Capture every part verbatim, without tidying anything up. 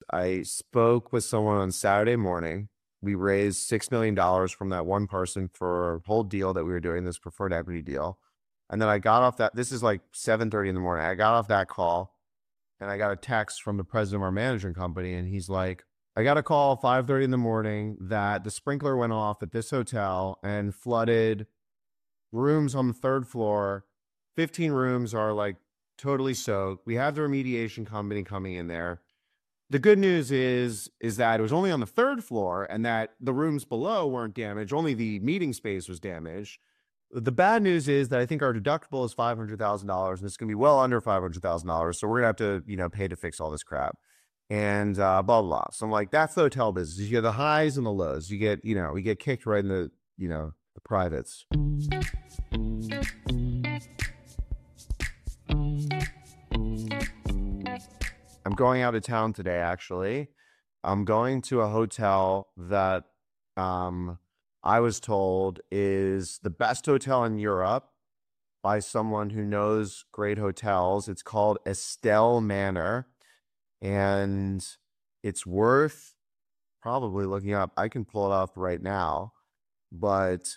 I spoke with someone on Saturday morning. We raised six million dollars from that one person for a whole deal that we were doing, this preferred equity deal. And then I got off that, this is like seven thirty in the morning. I got off that call and I got a text from the president of our management company. And he's like, I got a call five thirty in the morning that the sprinkler went off at this hotel and flooded rooms on the third floor. fifteen rooms are like totally soaked. We have the remediation company coming in there. The good news is, is that it was only on the third floor and that the rooms below weren't damaged. Only the meeting space was damaged. The bad news is that I think our deductible is five hundred thousand dollars and it's going to be well under five hundred thousand dollars. So we're going to have to, you know, pay to fix all this crap and uh, blah, blah, blah. So I'm like, that's the hotel business. You get the highs and the lows. You get, you know, we get kicked right in the, you know, the privates. I'm going out of town today, actually. I'm going to a hotel that um, I was told is the best hotel in Europe by someone who knows great hotels. It's called Estelle Manor, and it's worth probably looking up. I can pull it up right now, but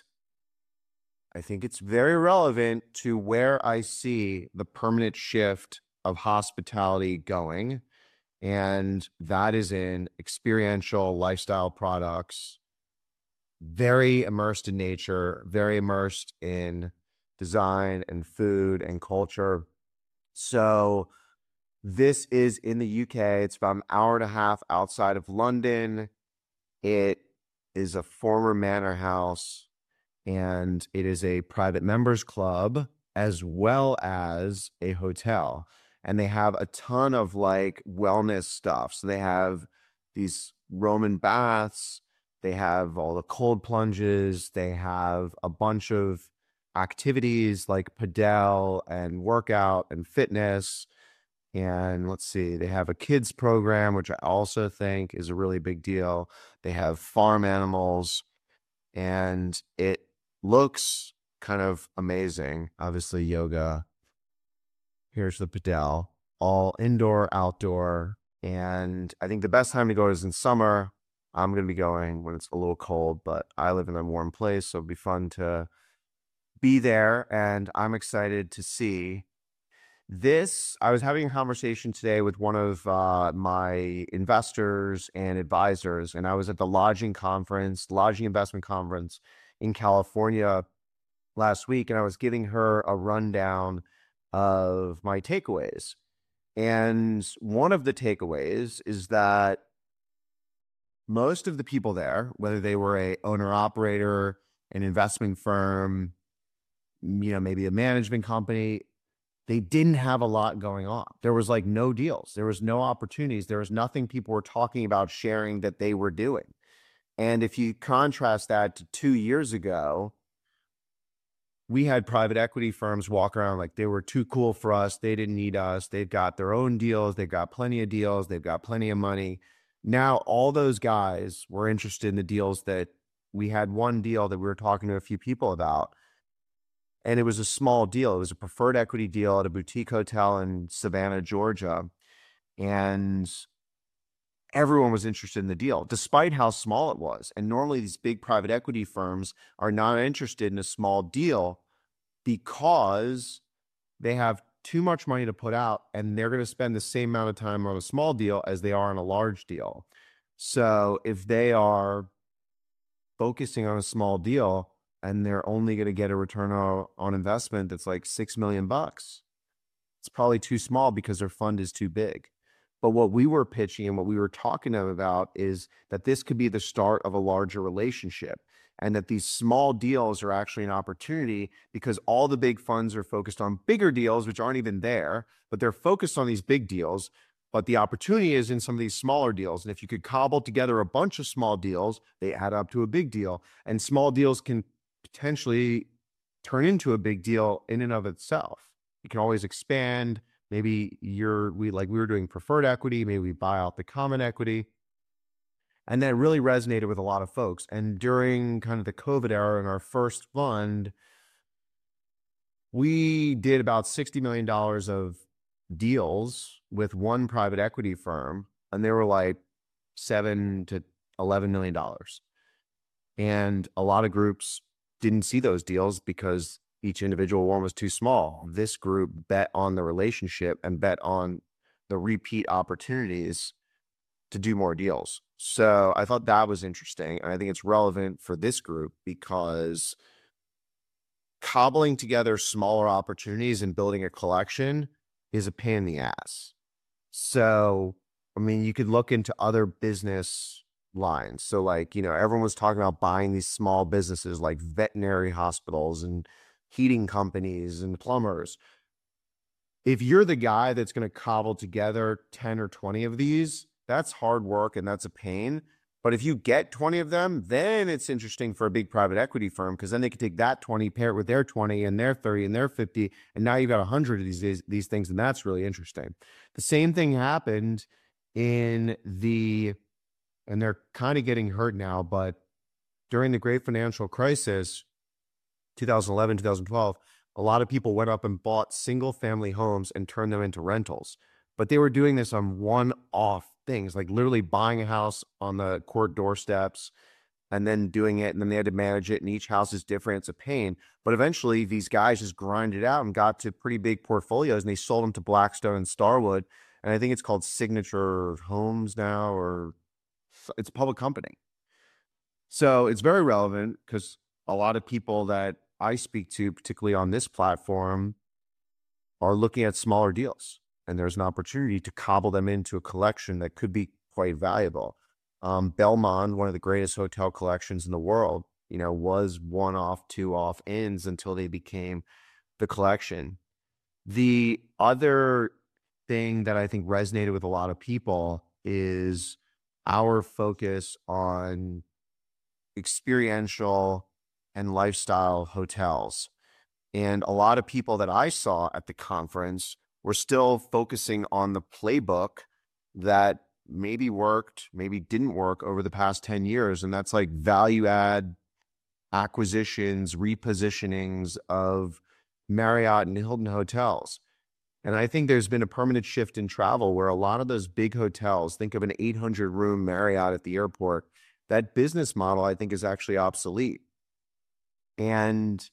I think it's very relevant to where I see the permanent shift of hospitality going, and that is in experiential lifestyle products, very immersed in nature, very immersed in design and food and culture. So this is in the U K. It's about an hour and a half outside of London. It is a former manor house, and it is a private members club as well as a hotel. And they have a ton of like wellness stuff. So they have these Roman baths, they have all the cold plunges, they have a bunch of activities like padel and workout and fitness. And let's see, they have a kids program, which I also think is a really big deal. They have farm animals, and it looks kind of amazing. Obviously, yoga. Here's the padel, all indoor, outdoor. And I think the best time to go is in summer. I'm going to be going when it's a little cold, but I live in a warm place, so it'll be fun to be there. And I'm excited to see this. I was having a conversation today with one of uh, my investors and advisors, and I was at the lodging conference, lodging investment conference in California last week, and I was giving her a rundown of my takeaways. And one of the takeaways is that most of the people there, whether they were a owner-operator, an investment firm, you know, maybe a management company, they didn't have a lot going on. There was like no deals. There was no opportunities. There was nothing people were talking about sharing that they were doing. And if you contrast that to two years ago, we had private equity firms walk around like they were too cool for us. They didn't need us. They've got their own deals. They've got plenty of deals. They've got plenty of money. Now, all those guys were interested in the deals that we had. One deal that we were talking to a few people about, and it was a small deal. It was a preferred equity deal at a boutique hotel in Savannah, Georgia. And everyone was interested in the deal, despite how small it was. And normally these big private equity firms are not interested in a small deal because they have too much money to put out, and they're going to spend the same amount of time on a small deal as they are on a large deal. So if they are focusing on a small deal and they're only going to get a return on, on investment that's like six million bucks, it's probably too small because their fund is too big. But what we were pitching and what we were talking to them about is that this could be the start of a larger relationship, and that these small deals are actually an opportunity because all the big funds are focused on bigger deals, which aren't even there, but they're focused on these big deals. But the opportunity is in some of these smaller deals. And if you could cobble together a bunch of small deals, they add up to a big deal. And small deals can potentially turn into a big deal in and of itself. You can always expand. Maybe you're, we like we were doing preferred equity, maybe we buy out the common equity. And that really resonated with a lot of folks. And during kind of the COVID era in our first fund, we did about sixty million dollars of deals with one private equity firm. and they were like seven to eleven million dollars. And a lot of groups didn't see those deals because each individual one was too small. This group bet on the relationship and bet on the repeat opportunities to do more deals. So I thought that was interesting. And I think it's relevant for this group because cobbling together smaller opportunities and building a collection is a pain in the ass. So, I mean, you could look into other business lines. So like, you know, everyone was talking about buying these small businesses like veterinary hospitals and heating companies and plumbers. If you're the guy that's going to cobble together ten or twenty of these, that's hard work and that's a pain. But if you get twenty of them, then it's interesting for a big private equity firm because then they can take that twenty, pair it with their twenty and their thirty and their fifty, and now you've got one hundred of these, these things, and that's really interesting. The same thing happened in the, and they're kind of getting hurt now, but during the great financial crisis, two thousand eleven, two thousand twelve, a lot of people went up and bought single family homes and turned them into rentals. But they were doing this on one-off things, like literally buying a house on the court doorsteps and then doing it. And then they had to manage it. And each house is different. It's a pain. But eventually these guys just grinded out and got to pretty big portfolios and they sold them to Blackstone and Starwood. And I think it's called Signature Homes now, or it's a public company. So it's very relevant because a lot of people that I speak to, particularly on this platform, are looking at smaller deals. And there's an opportunity to cobble them into a collection that could be quite valuable. Um, Belmond, one of the greatest hotel collections in the world, you know, was one off, two off ins until they became the collection. The other thing that I think resonated with a lot of people is our focus on experiential and lifestyle hotels. And a lot of people that I saw at the conference were still focusing on the playbook that maybe worked, maybe didn't work over the past ten years. And that's like value add acquisitions, repositionings of Marriott and Hilton hotels. And I think there's been a permanent shift in travel where a lot of those big hotels, think of an eight hundred room Marriott at the airport, that business model I think is actually obsolete. And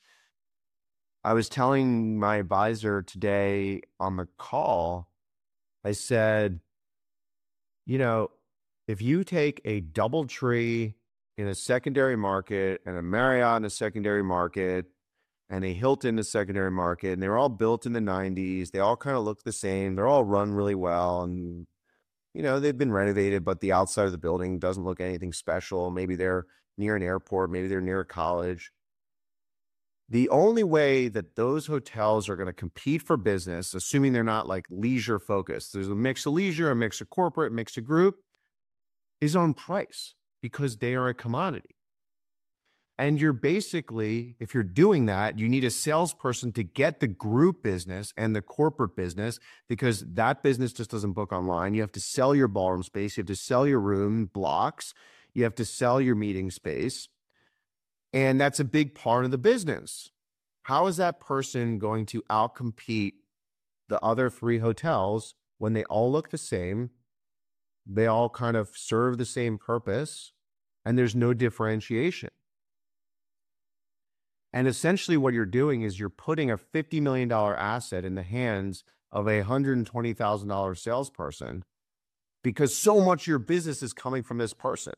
I was telling my advisor today on the call, I said, you know, if you take a DoubleTree in a secondary market and a Marriott in a secondary market and a Hilton in a secondary market, and they were all built in the nineties, they all kind of look the same. They're all run really well. And, you know, they've been renovated, but the outside of the building doesn't look anything special. Maybe they're near an airport. Maybe they're near a college. The only way that those hotels are going to compete for business, assuming they're not like leisure focused, there's a mix of leisure, a mix of corporate, a mix of group, is on price because they are a commodity. And you're basically, if you're doing that, you need a salesperson to get the group business and the corporate business because that business just doesn't book online. You have to sell your ballroom space. You have to sell your room blocks. You have to sell your meeting space. And that's a big part of the business. How is that person going to outcompete the other three hotels when they all look the same? They all kind of serve the same purpose and there's no differentiation. And essentially what you're doing is you're putting a fifty million dollar asset in the hands of a one hundred twenty thousand dollar salesperson because so much of your business is coming from this person.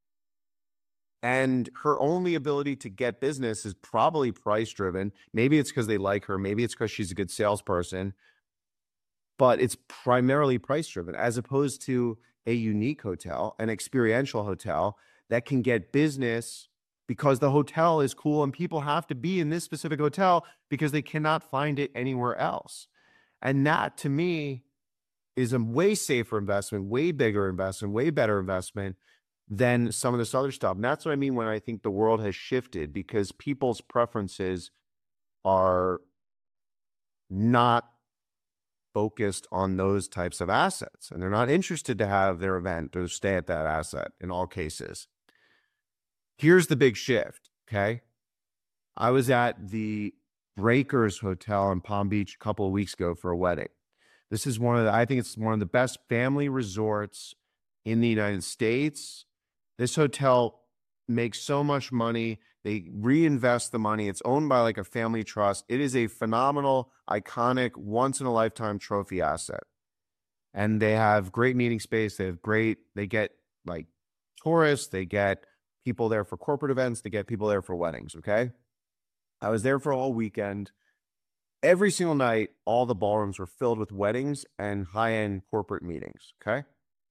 And her only ability to get business is probably price driven. Maybe it's because they like her. Maybe it's because she's a good salesperson. But it's primarily price driven as opposed to a unique hotel, an experiential hotel that can get business because the hotel is cool and people have to be in this specific hotel because they cannot find it anywhere else. And that to me is a way safer investment, way bigger investment, way better investment than some of this other stuff. And that's what I mean when I think the world has shifted because people's preferences are not focused on those types of assets. And they're not interested to have their event or stay at that asset in all cases. Here's the big shift, okay? I was at the Breakers Hotel in Palm Beach a couple of weeks ago for a wedding. This is one of the, I think it's one of the best family resorts in the United States. This hotel makes so much money. They reinvest the money. It's owned by like a family trust. It is a phenomenal, iconic, once in a lifetime trophy asset. And they have great meeting space. They have great, they get like tourists, they get people there for corporate events, they get people there for weddings. Okay. I was there for a whole weekend. Every single night, all the ballrooms were filled with weddings and high-end corporate meetings. Okay.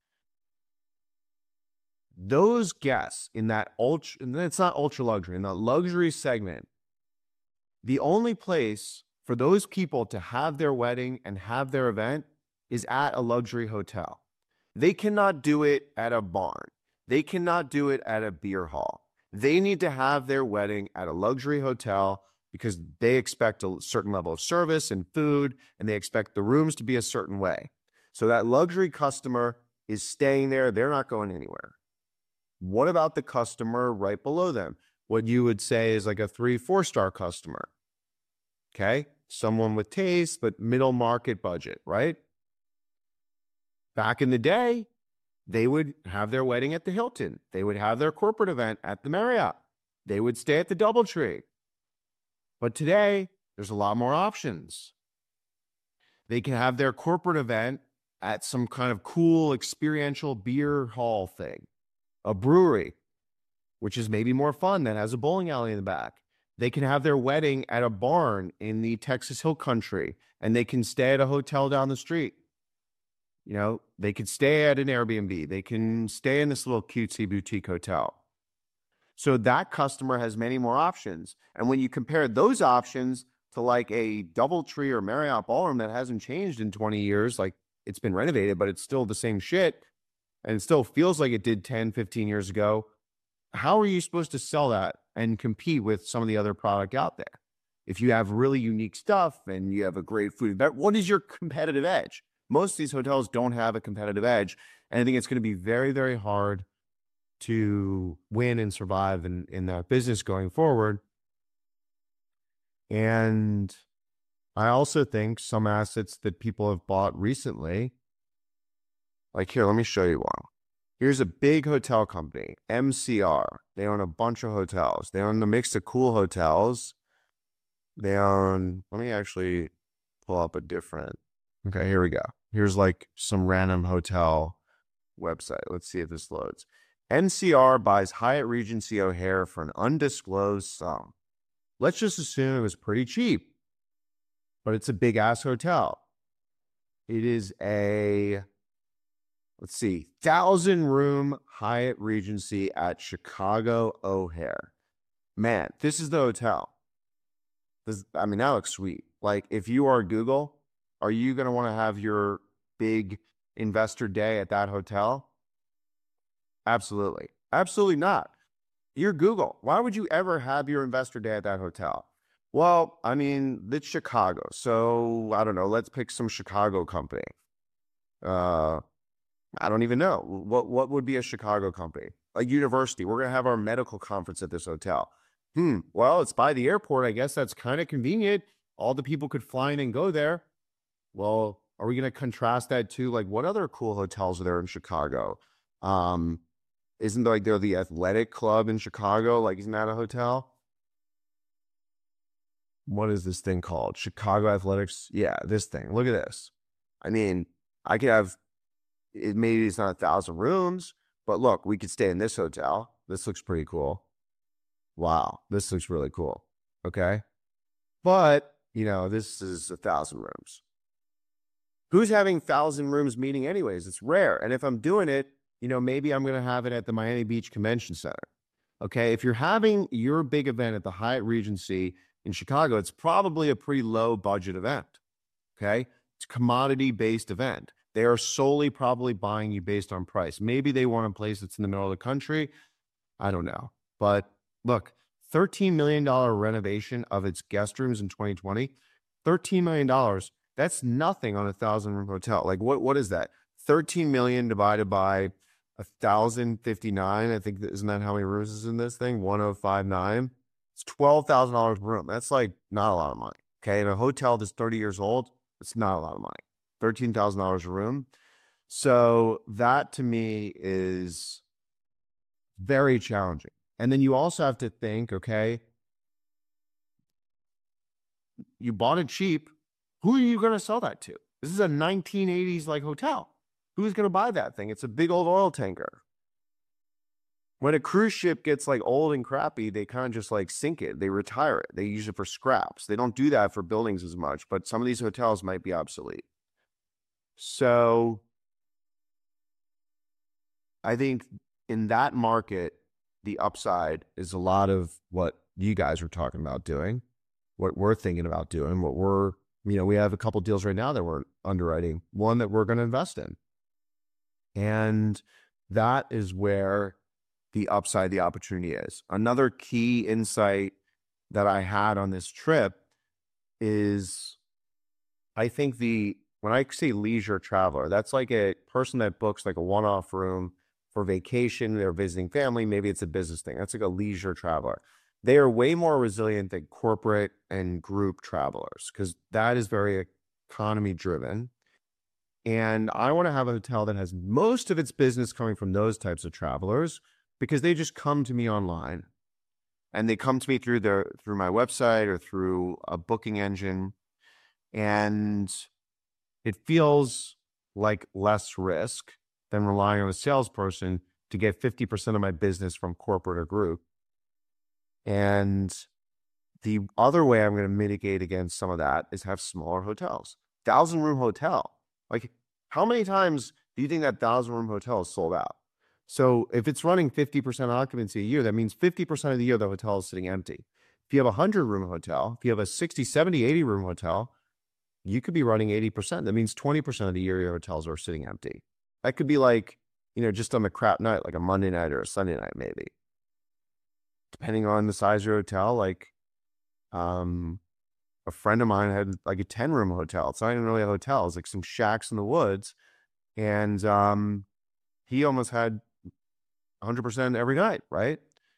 Those guests in that ultra, and it's not ultra luxury, in the luxury segment, the only place for those people to have their wedding and have their event is at a luxury hotel. They cannot do it at a barn. They cannot do it at a beer hall. They need to have their wedding at a luxury hotel because they expect a certain level of service and food, and they expect the rooms to be a certain way. So that luxury customer is staying there. They're not going anywhere. What about the customer right below them? What you would say is like a three, four star customer. Okay. Someone with taste, but middle market budget, right? Back in the day, they would have their wedding at the Hilton. They would have their corporate event at the Marriott. They would stay at the DoubleTree. But today, there's a lot more options. They can have their corporate event at some kind of cool experiential beer hall thing, a brewery, which is maybe more fun, that has a bowling alley in the back. They can have their wedding at a barn in the Texas Hill Country, and they can stay at a hotel down the street. You know, they could stay at an Airbnb. They can stay in this little cutesy boutique hotel. So that customer has many more options. And when you compare those options to like a DoubleTree or Marriott ballroom that hasn't changed in twenty years, like it's been renovated, but it's still the same shit, and it still feels like it did ten, fifteen years ago, how are you supposed to sell that and compete with some of the other product out there? If you have really unique stuff and you have a great food, what is your competitive edge? Most of these hotels don't have a competitive edge. And I think it's going to be very, very hard to win and survive in, in that business going forward. And I also think some assets that people have bought recently, like here, let me show you one. Here's a big hotel company, M C R. They own a bunch of hotels. They own a mix of cool hotels. They own, let me actually pull up a different, okay, here we go. Here's like some random hotel website. Let's see if this loads. M C R buys Hyatt Regency O'Hare for an undisclosed sum. Let's just assume it was pretty cheap, but it's a big ass hotel. It is a, let's see, thousand room Hyatt Regency at Chicago O'Hare. Man, this is the hotel. This, I mean, that looks sweet. Like if you are Google, are you going to want to have your big investor day at that hotel? Absolutely. Absolutely not. You're Google. Why would you ever have your investor day at that hotel? Well, I mean, it's Chicago. So I don't know. Let's pick some Chicago company. Uh, I don't even know. What, what would be a Chicago company? A university. We're going to have our medical conference at this hotel. Hmm. Well, it's by the airport. I guess that's kind of convenient. All the people could fly in and go there. Well, are we going to contrast that to like what other cool hotels are there in Chicago? Um, isn't there like they're the athletic club in Chicago? Like, isn't that a hotel? What is this thing called? Chicago Athletics? Yeah, this thing. Look at this. I mean, I could have, it maybe it's not a thousand rooms, but look, we could stay in this hotel. This looks pretty cool. Wow, this looks really cool. Okay. But, you know, this is a thousand rooms. Who's having thousand rooms meeting anyways? It's rare. And if I'm doing it, you know, maybe I'm going to have it at the Miami Beach Convention Center. Okay. If you're having your big event at the Hyatt Regency in Chicago, it's probably a pretty low budget event. Okay. It's a commodity based event. They are solely probably buying you based on price. Maybe they want a place that's in the middle of the country. I don't know. But look, thirteen million dollars renovation of its guest rooms in twenty twenty, thirteen million dollars. That's nothing on a thousand room hotel. Like what, what is that? thirteen million divided by one thousand fifty-nine. I think, isn't that how many rooms is in this thing? one thousand fifty-nine. It's twelve thousand dollars per room. That's like not a lot of money. Okay. In a hotel that's thirty years old, it's not a lot of money. thirteen thousand dollars a room. So that to me is very challenging. And then you also have to think, okay, you bought it cheap. Who are you going to sell that to? This is a nineteen eighties like hotel. Who's going to buy that thing? It's a big old oil tanker. When a cruise ship gets like old and crappy, they kind of just like sink it. They retire it. They use it for scraps. They don't do that for buildings as much, but some of these hotels might be obsolete. So I think in that market, the upside is a lot of what you guys were talking about doing, what we're thinking about doing, what we're, you know, we have a couple deals right now that we're underwriting, one that we're going to invest in. And that is where the upside, the opportunity is. Another key insight that I had on this trip is I think the, when I say leisure traveler, that's like a person that books like a one-off room for vacation, they're visiting family, maybe it's a business thing. That's like a leisure traveler. They are way more resilient than corporate and group travelers because that is very economy driven. And I want to have a hotel that has most of its business coming from those types of travelers because they just come to me online and they come to me through their through my website or through a booking engine. And it feels like less risk than relying on a salesperson to get fifty percent of my business from corporate or group. And the other way I'm going to mitigate against some of that is have smaller hotels. Thousand room hotel. Like, how many times do you think that thousand room hotel is sold out? So if it's running fifty percent occupancy a year, that means fifty percent of the year the hotel is sitting empty. If you have a hundred room hotel, if you have a sixty, seventy, eighty room hotel, you could be running eighty percent. That means twenty percent of the year your hotels are sitting empty. That could be like, you know, just on a crap night, like a Monday night or a Sunday night, maybe. Depending on the size of your hotel, like um, a friend of mine had like a ten room hotel. It's not even really a hotel. It's like some shacks in the woods. And um, he almost had one hundred percent every night, right?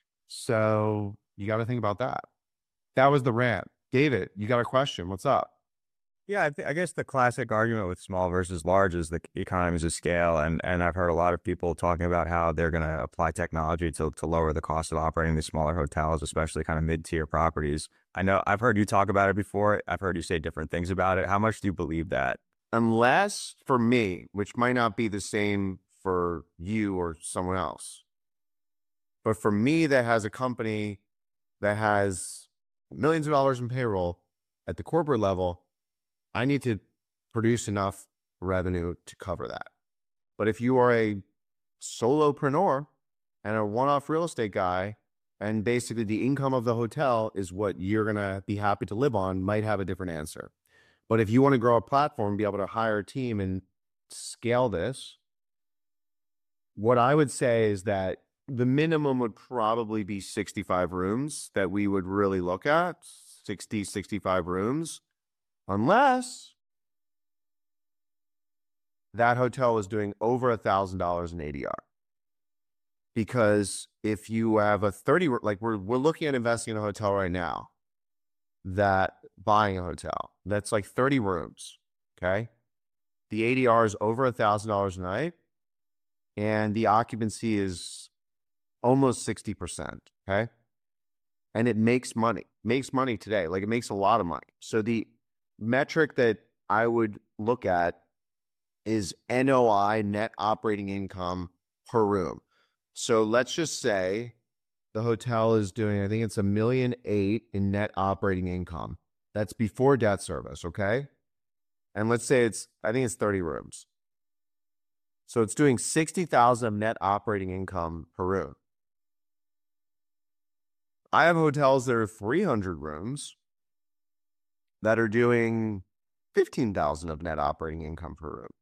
So you got to think about that. That was the rant. David, you got a question. What's up? Yeah, I, th- I guess the classic argument with small versus large is the economies of scale, and and I've heard a lot of people talking about how they're going to apply technology to to lower the cost of operating these smaller hotels, especially kind of mid tier properties. I know I've heard you talk about it before. I've heard you say different things about it. How much do you believe that? Unless for me, which might not be the same for you or someone else, but for me that has a company that has millions of dollars in payroll at the corporate level, I need to produce enough revenue to cover that. But if you are a solopreneur and a one-off real estate guy, and basically the income of the hotel is what you're going to be happy to live on, might have a different answer. But if you want to grow a platform, be able to hire a team and scale this, what I would say is that the minimum would probably be sixty-five rooms that we would really look at, sixty, sixty-five rooms, unless that hotel is doing over a thousand dollars in A D R. Because if you have a thirty, like we're we're looking at investing in a hotel right now, that buying a hotel that's like thirty rooms, okay? The A D R is over a thousand dollars a night, and the occupancy is almost sixty percent, okay? And it makes money, makes money today. Like it makes a lot of money. So the metric that I would look at is N O I, net operating income per room. So let's just say the hotel is doing, I think it's a million eight in net operating income. That's before debt service, okay? And let's say it's, I think it's thirty rooms. So it's doing sixty thousand of net operating income per room. I have hotels that are three hundred rooms that are doing fifteen thousand of net operating income per room.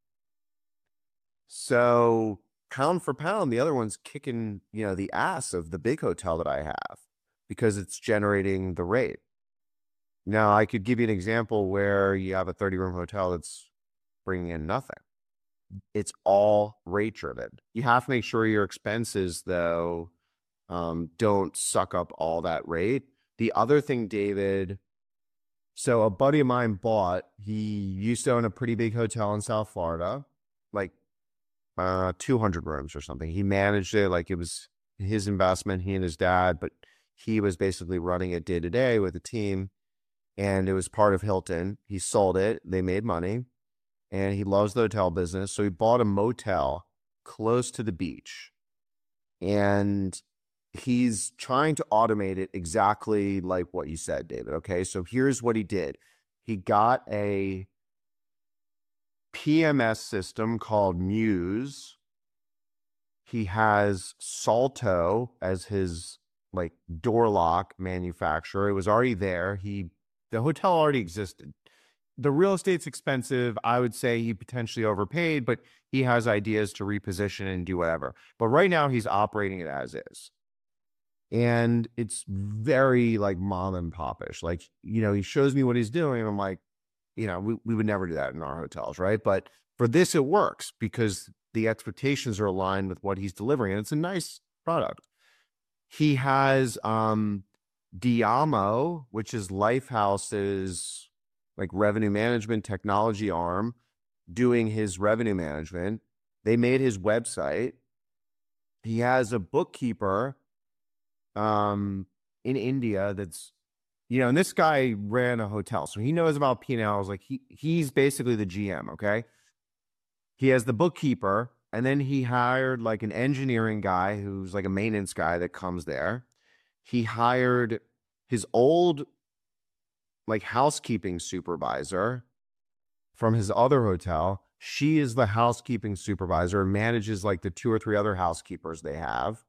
So pound for pound, the other one's kicking, you know, the ass of the big hotel that I have because it's generating the rate. Now, I could give you an example where you have a thirty room hotel that's bringing in nothing. It's all rate driven. You have to make sure your expenses, though, um, don't suck up all that rate. The other thing, David, so a buddy of mine bought, he used to own a pretty big hotel in South Florida, like uh, two hundred rooms or something. He managed it like it was his investment, he and his dad, but he was basically running it day to day with a team, and it was part of Hilton. He sold it, they made money, and he loves the hotel business. So he bought a motel close to the beach, and he's trying to automate it exactly like what you said, David. Okay. So here's what he did. He got a P M S system called Muse. He has Salto as his like door lock manufacturer. It was already there. He, the hotel already existed. The real estate's expensive. I would say he potentially overpaid, but he has ideas to reposition and do whatever. But right now he's operating it as is. And it's very like mom and popish. Like, you know, he shows me what he's doing. And I'm like, you know, we, we would never do that in our hotels, right? But for this, it works because the expectations are aligned with what he's delivering. And it's a nice product. He has um, Diamo, which is Lifehouse's like revenue management technology arm, doing his revenue management. They made his website. He has a bookkeeper um, in India that's, you know, and this guy ran a hotel, so he knows about P and Ls. Like he he's basically the G M, okay? He has the bookkeeper, and then he hired like an engineering guy who's like a maintenance guy that comes there. He hired his old like housekeeping supervisor from his other hotel. She is the housekeeping supervisor and manages like the two or three other housekeepers they have.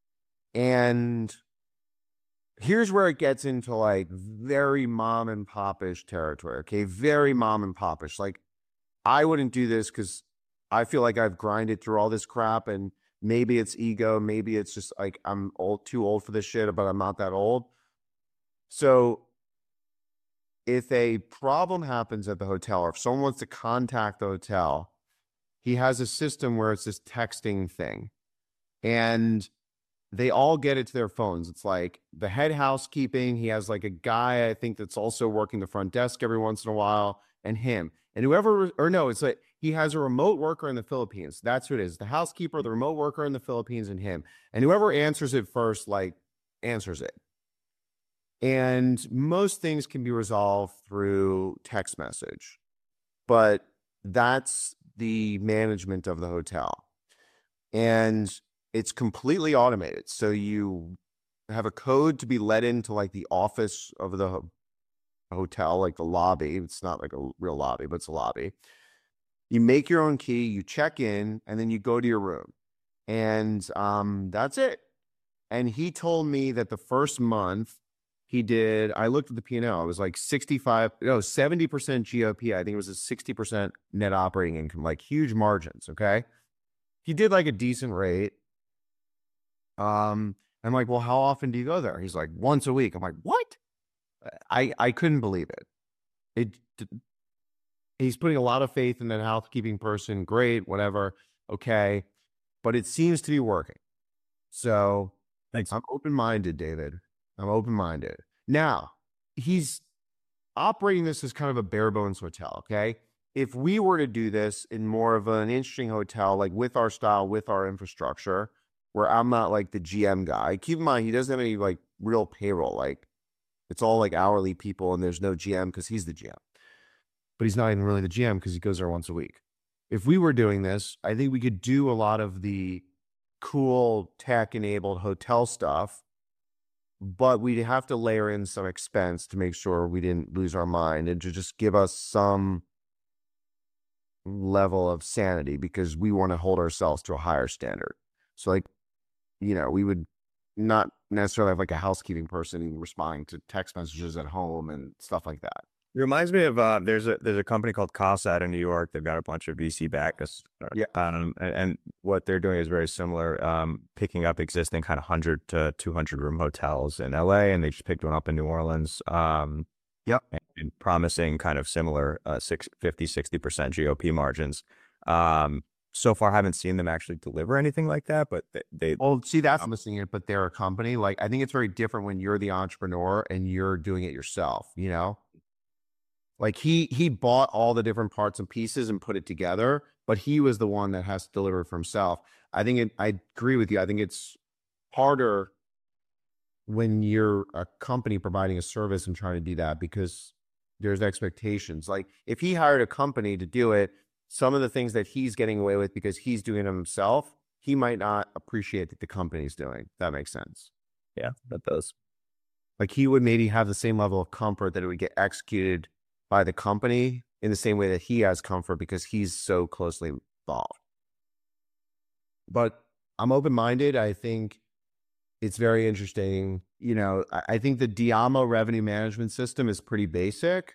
And here's where it gets into like very mom and popish territory. Okay. Very mom and popish. Like I wouldn't do this because I feel like I've grinded through all this crap, and maybe it's ego. Maybe it's just like I'm old, too old for this shit, but I'm not that old. So if a problem happens at the hotel, or if someone wants to contact the hotel, he has a system where it's this texting thing, and they all get it to their phones. It's like the head housekeeping. He has like a guy, I think, that's also working the front desk every once in a while, and him. And whoever, or no, it's like he has a remote worker in the Philippines. That's who it is. The housekeeper, the remote worker in the Philippines, and him. And whoever answers it first, like, answers it. And most things can be resolved through text message, but that's the management of the hotel. And it's completely automated. So you have a code to be let into like the office of the hotel, like the lobby. It's not like a real lobby, but it's a lobby. You make your own key, you check in, and then you go to your room. And um, that's it. And he told me that the first month, he did, I looked at the P and L, it was like sixty-five, no, seventy percent G O P. I think it was a sixty percent net operating income, like huge margins, okay? He did like a decent rate. Um, I'm like, well, how often do you go there? He's like, once a week. I'm like, what? I, I couldn't believe it. It, he's putting a lot of faith in that housekeeping person. Great, whatever. Okay. But it seems to be working. So Thanks. I'm open-minded, David. I'm open-minded. Now, he's operating this as kind of a bare bones hotel, okay? If we were to do this in more of an interesting hotel, like with our style, with our infrastructure, where I'm not like the G M guy. Keep in mind, he doesn't have any like real payroll. Like it's all like hourly people, and there's no G M because he's the G M. But he's not even really the G M because he goes there once a week. If we were doing this, I think we could do a lot of the cool tech-enabled hotel stuff, but we'd have to layer in some expense to make sure we didn't lose our mind and to just give us some level of sanity because we want to hold ourselves to a higher standard. So like, you know, we would not necessarily have like a housekeeping person responding to text messages at home and stuff like that. It reminds me of uh, there's a there's a company called Cosat in New York. They've got a bunch of V C backers. Yeah. Um, and, and what they're doing is very similar. Um, picking up existing kind of hundred to two hundred room hotels in L A, and they just picked one up in New Orleans. Um, yep. And, and promising kind of similar uh, six, fifty, sixty percent G O P margins. Um, so far, I haven't seen them actually deliver anything like that, but they. they well, see, that's um, missing it. But they're a company. Like I think it's very different when you're the entrepreneur and you're doing it yourself. You know. Like he he bought all the different parts and pieces and put it together, but he was the one that has to deliver for himself. I think it, I agree with you. I think it's harder when you're a company providing a service and trying to do that because there's expectations. Like if he hired a company to do it, some of the things that he's getting away with because he's doing it himself, he might not appreciate that the company's doing. If that makes sense. Yeah, that does. Like he would maybe have the same level of comfort that it would get executed by the company in the same way that he has comfort because he's so closely involved. But I'm open-minded. I think it's very interesting. You know, I, I think the Diamo revenue management system is pretty basic,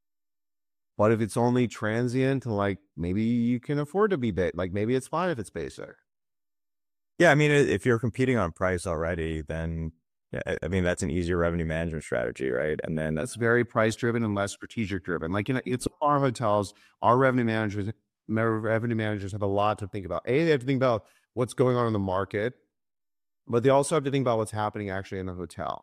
but if it's only transient, like maybe you can afford to be bit, like maybe it's fine if it's basic. Yeah, I mean, if you're competing on price already, then yeah, I I mean that's an easier revenue management strategy, right? And then That's very price driven and less strategic driven. Like, you know, it's our hotels, our revenue managers, revenue managers have a lot to think about. A, they have to think about what's going on in the market, but they also have to think about what's happening actually in the hotel.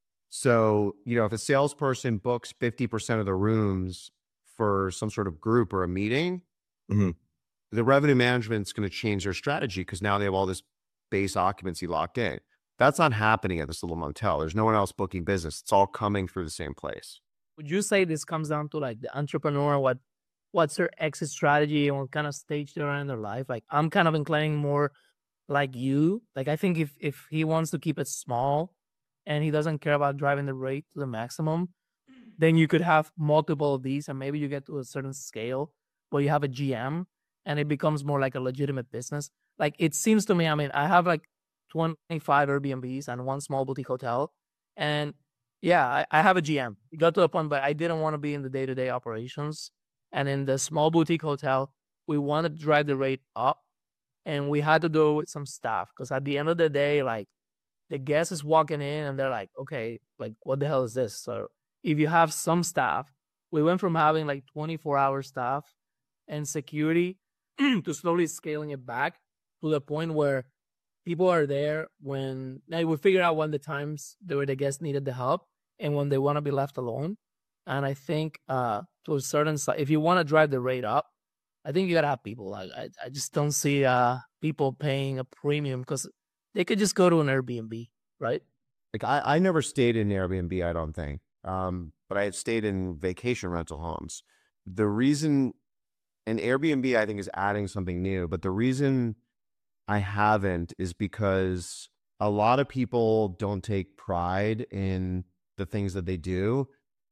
So, you know, if a salesperson books fifty percent of the rooms for some sort of group or a meeting, Mhm. the revenue management's going to change their strategy because now they have all this base occupancy locked in. That's not happening at this little motel. There's no one else booking business. It's all coming through the same place. Would you say this comes down to like the entrepreneur, what what's their exit strategy and what kind of stage they're in their life? Like I'm kind of inclining more like you. Like I think if if he wants to keep it small and he doesn't care about driving the rate to the maximum, then you could have multiple of these and maybe you get to a certain scale where you have a G M and it becomes more like a legitimate business. Like it seems to me, I mean, I have like twenty-five Airbnbs and one small boutique hotel. And yeah, I, I have a G M. It got to a point, but I didn't want to be in the day-to-day operations. And in the small boutique hotel, we wanted to drive the rate up and we had to do it with some staff. Because at the end of the day, like the guest is walking in and they're like, okay, like what the hell is this? So if you have some staff, we went from having like twenty-four hour staff and security to slowly scaling it back to the point where people are there when now we figure out when the times where the guests needed the help and when they want to be left alone. And I think uh, to a certain side, if you want to drive the rate up, I think you gotta have people. Like I, I just don't see uh, people paying a premium because they could just go to an Airbnb, right? Like I, I never stayed in Airbnb, I don't think. Um, but I had stayed in vacation rental homes. The reason, and Airbnb, I think, is adding something new, but the reason I haven't is because a lot of people don't take pride in the things that they do,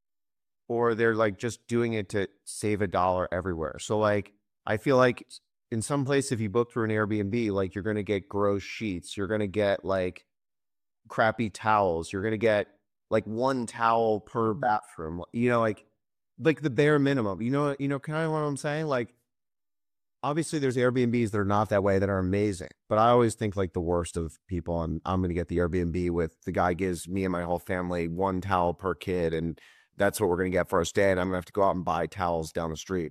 or they're like just doing it to save a dollar everywhere. So like, I feel like in some place, if you book through an Airbnb, like you're going to get gross sheets, you're going to get like crappy towels, you're going to get like one towel per bathroom, you know, like, like the bare minimum, you know, you know, kind of what I'm saying? Like, obviously there's Airbnbs that are not that way that are amazing, but I always think like the worst of people, and I'm going to get the Airbnb with the guy gives me and my whole family one towel per kid. And that's what we're going to get for our stay. And I'm going to have to go out and buy towels down the street.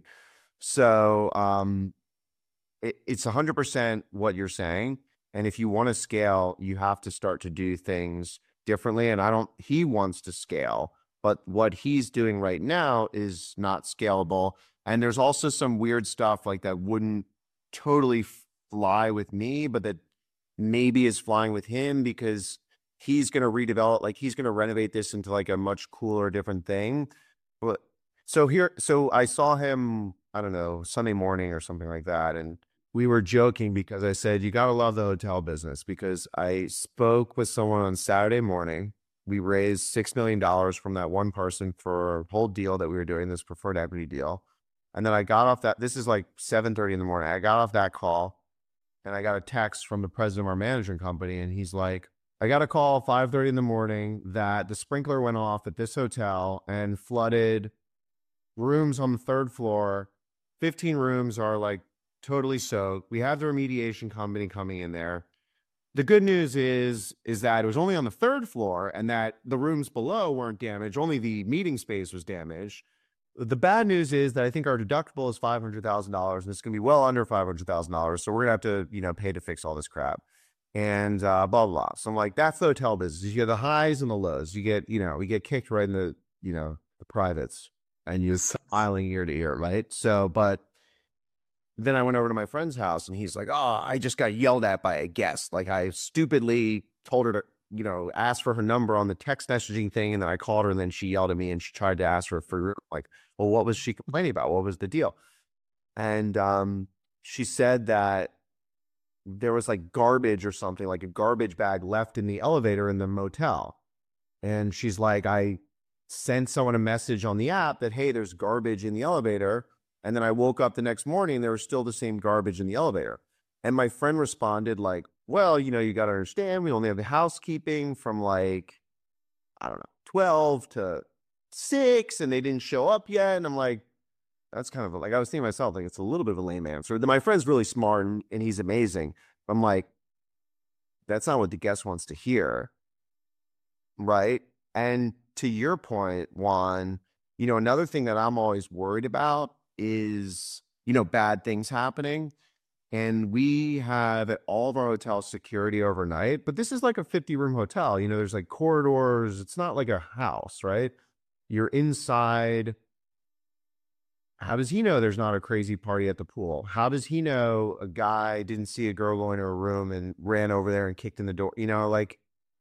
So, um, it, it's a hundred percent what you're saying. And if you want to scale, you have to start to do things differently. And I don't, he wants to scale, but what he's doing right now is not scalable. And there's also some weird stuff like that wouldn't totally fly with me, but that maybe is flying with him because he's going to redevelop, like he's going to renovate this into like a much cooler, different thing. But so here, so I saw him, I don't know, Sunday morning or something like that. And we were joking because I said, you got to love the hotel business, because I spoke with someone on Saturday morning. We raised six million dollars from that one person for a whole deal that we were doing, this preferred equity deal. And then I got off that, this is like seven thirty in the morning. I got off that call and I got a text from the president of our management company. And he's like, I got a call five thirty in the morning that the sprinkler went off at this hotel and flooded rooms on the third floor. fifteen rooms are like totally soaked. We have the remediation company coming in there. The good news is, is that it was only on the third floor and that the rooms below weren't damaged. Only the meeting space was damaged. The bad news is that I think our deductible is five hundred thousand dollars and it's going to be well under five hundred thousand dollars. So we're going to have to, you know, pay to fix all this crap and uh, blah, blah, blah. So I'm like, that's the hotel business. You get the highs and the lows. You get, you know, we get kicked right in the, you know, the privates and you're smiling ear to ear, right? So, but then I went over to my friend's house and he's like, oh, I just got yelled at by a guest. Like I stupidly told her to, you know, ask for her number on the text messaging thing. And then I called her and then she yelled at me and she tried to ask for a free room. Like, well, what was she complaining about? What was the deal? And um, she said that there was like garbage or something, like a garbage bag left in the elevator in the motel. And she's like, I sent someone a message on the app that, hey, there's garbage in the elevator. And then I woke up the next morning, there was still the same garbage in the elevator. And my friend responded like, well, you know, you got to understand, we only have the housekeeping from like, I don't know, twelve to six, and they didn't show up yet. And I'm like, that's kind of like, I was thinking to myself, like, it's a little bit of a lame answer. My friend's really smart and, and he's amazing. I'm like, that's not what the guest wants to hear. Right. And to your point, Juan, you know, another thing that I'm always worried about is, you know, bad things happening. And we have at all of our hotels security overnight, but this is like a fifty room hotel. You know, there's like corridors. It's not like a house, right? You're inside. How does he know there's not a crazy party at the pool? How does he know a guy didn't see a girl go into a room and ran over there and kicked in the door? You know, like,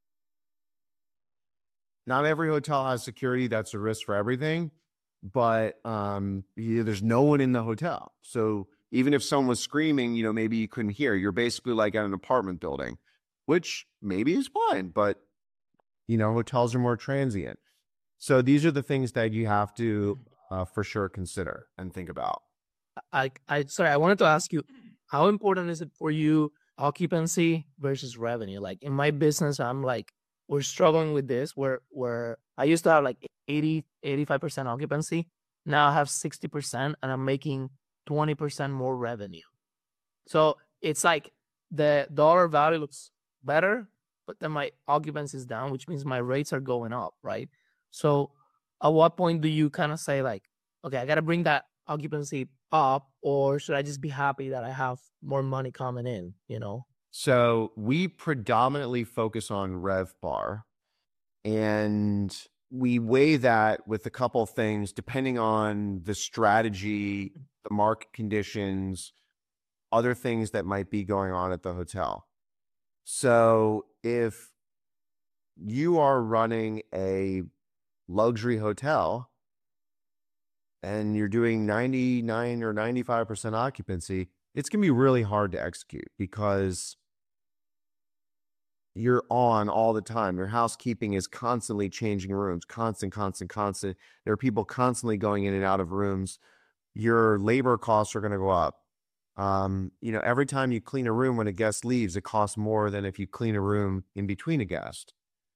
not every hotel has security. That's a risk for everything. But um, yeah, there's no one in the hotel. So even if someone was screaming, you know, maybe you couldn't hear. You're basically like at an apartment building, which maybe is fine. But, you know, hotels are more transient. So these are the things that you have to uh, for sure consider and think about. I, I, sorry, I wanted to ask you, how important is it for you occupancy versus revenue? Like in my business, I'm like, we're struggling with this where, where I used to have like eighty, eighty-five percent occupancy. Now I have sixty percent and I'm making twenty percent more revenue. So it's like the dollar value looks better, but then my occupancy is down, which means my rates are going up, right? So at what point do you kind of say like, okay, I got to bring that occupancy up, or should I just be happy that I have more money coming in, you know? So we predominantly focus on RevPAR, and we weigh that with a couple of things depending on the strategy, the market conditions, other things that might be going on at the hotel. So if you are running a luxury hotel and you're doing ninety-nine or ninety-five percent occupancy, it's going to be really hard to execute because you're on all the time. Your housekeeping is constantly changing rooms, constant, constant, constant. There are people constantly going in and out of rooms. Your labor costs are going to go up. Um, you know, every time you clean a room when a guest leaves, it costs more than if you clean a room in between a guest.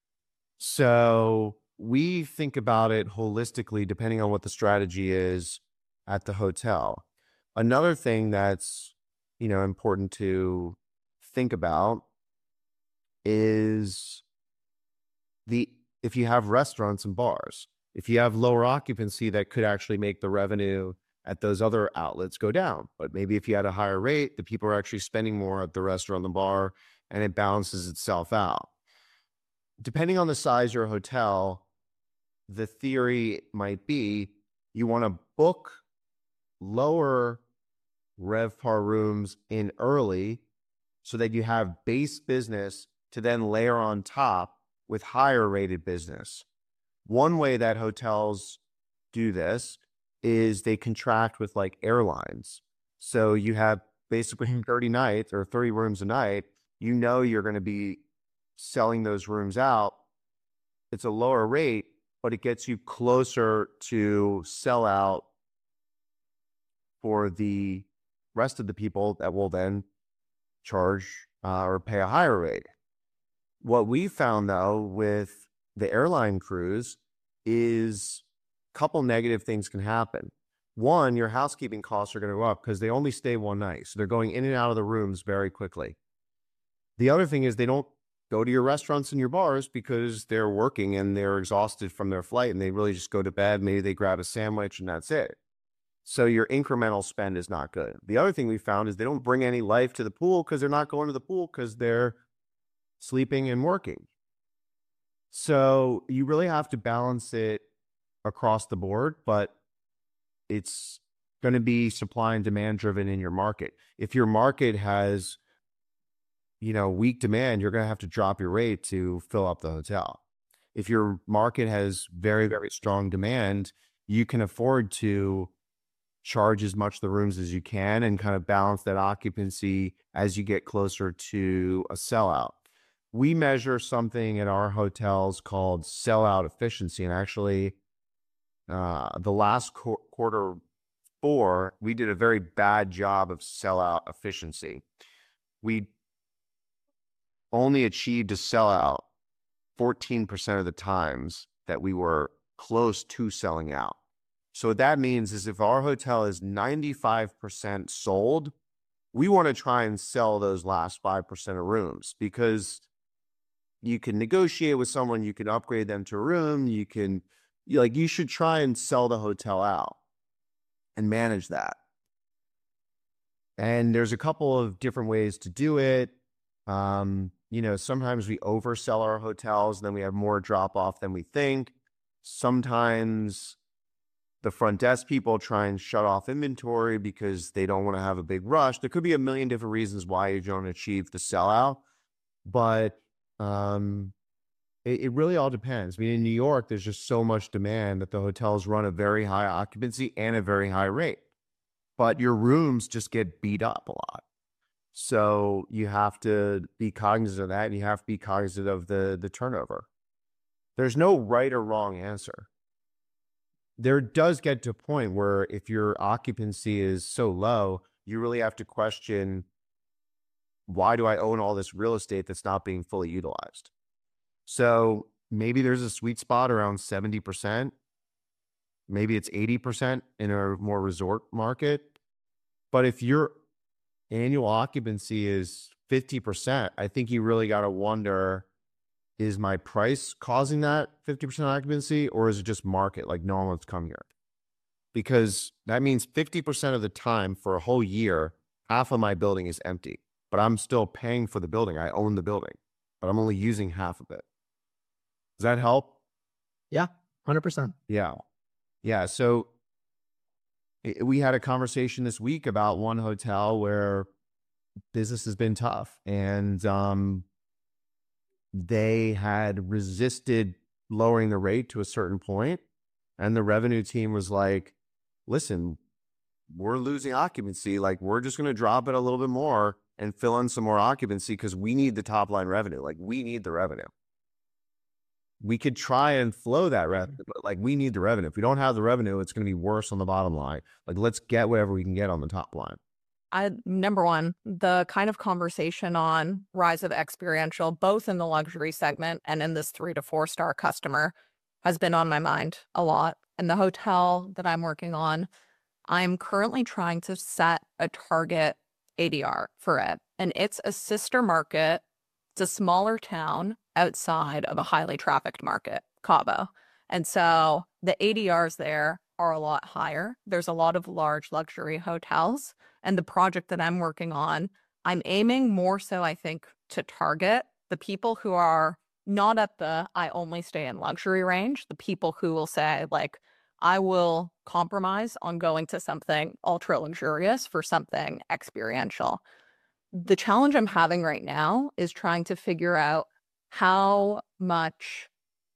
So we think about it holistically, depending on what the strategy is at the hotel. Another thing that's, you know, important to think about is the, if you have restaurants and bars, if you have lower occupancy, that could actually make the revenue at those other outlets go down. But maybe if you had a higher rate, the people are actually spending more at the restaurant and the bar, and it balances itself out. Depending on the size of your hotel, the theory might be you want to book lower RevPAR rooms in early so that you have base business to then layer on top with higher rated business. One way that hotels do this is they contract with like airlines. So you have basically thirty nights or thirty rooms a night. You know you're going to be selling those rooms out. It's a lower rate, but it gets you closer to sell out for the rest of the people that will then charge uh, or pay a higher rate. What we found though with the airline crews is a couple negative things can happen. One, your housekeeping costs are going to go up because they only stay one night. So they're going in and out of the rooms very quickly. The other thing is they don't go to your restaurants and your bars because they're working and they're exhausted from their flight and they really just go to bed. Maybe they grab a sandwich and that's it. So your incremental spend is not good. The other thing we found is they don't bring any life to the pool because they're not going to the pool because they're sleeping and working. So you really have to balance it across the board, but it's going to be supply and demand driven in your market. If your market has, you know, weak demand, you're going to have to drop your rate to fill up the hotel. If your market has very, very strong demand, you can afford to charge as much the rooms as you can and kind of balance that occupancy as you get closer to a sellout. We measure something at our hotels called sellout efficiency. And actually, uh, the last qu- quarter four, we did a very bad job of sellout efficiency. We only achieved a sellout fourteen percent of the times that we were close to selling out. So what that means is if our hotel is ninety-five percent sold, we want to try and sell those last five percent of rooms, because you can negotiate with someone, you can upgrade them to a room, you can, like, you should try and sell the hotel out and manage that. And there's a couple of different ways to do it. Um, you know, sometimes we oversell our hotels, and then we have more drop off than we think. Sometimes the front desk people try and shut off inventory because they don't want to have a big rush. There could be a million different reasons why you don't achieve the sellout, but um, it, it really all depends. I mean, in New York, there's just so much demand that the hotels run a very high occupancy and a very high rate, but your rooms just get beat up a lot. So you have to be cognizant of that, and you have to be cognizant of the, the turnover. There's no right or wrong answer. There does get to a point where if your occupancy is so low, you really have to question, why do I own all this real estate that's not being fully utilized? So maybe there's a sweet spot around seventy percent. Maybe it's eighty percent in a more resort market. But if your annual occupancy is fifty percent, I think you really got to wonder, is my price causing that fifty percent occupancy, or is it just market? Like, no one wants to come here. Because that means fifty percent of the time for a whole year, half of my building is empty, but I'm still paying for the building. I own the building, but I'm only using half of it. Does that help? Yeah, one hundred percent. Yeah. Yeah. So it, we had a conversation this week about one hotel where business has been tough, and um, they had resisted lowering the rate to a certain point, and the revenue team was like, listen, we're losing occupancy. Like, we're just going to drop it a little bit more and fill in some more occupancy because we need the top line revenue. Like, we need the revenue. We could try and flow that revenue, but like, we need the revenue. If we don't have the revenue, it's going to be worse on the bottom line. Like, let's get whatever we can get on the top line. I, number one, the kind of conversation on rise of experiential, both in the luxury segment and in this three to four star customer, has been on my mind a lot. And the hotel that I'm working on, I'm currently trying to set a target A D R for it. And it's a sister market. It's a smaller town outside of a highly trafficked market, Cabo. And so the A D Rs there are a lot higher. There's a lot of large luxury hotels. And the project that I'm working on, I'm aiming more so, I think, to target the people who are not at the I only stay in luxury range, the people who will say, like, I will compromise on going to something ultra luxurious for something experiential. The challenge I'm having right now is trying to figure out how much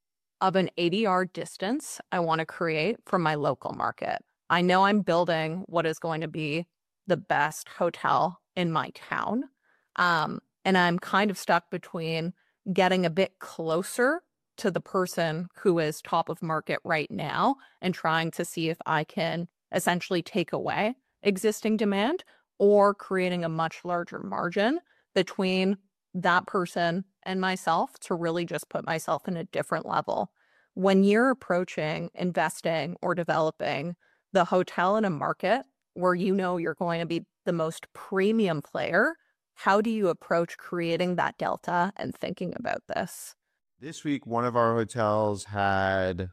of an A D R distance I want to create from my local market. I know I'm building what is going to be the best hotel in my town. Um, and I'm kind of stuck between getting a bit closer to the person who is top of market right now and trying to see if I can essentially take away existing demand, or creating a much larger margin between that person and myself to really just put myself in a different level. When you're approaching investing or developing the hotel in a market where you know you're going to be the most premium player, how do you approach creating that delta and thinking about this? This week, one of our hotels had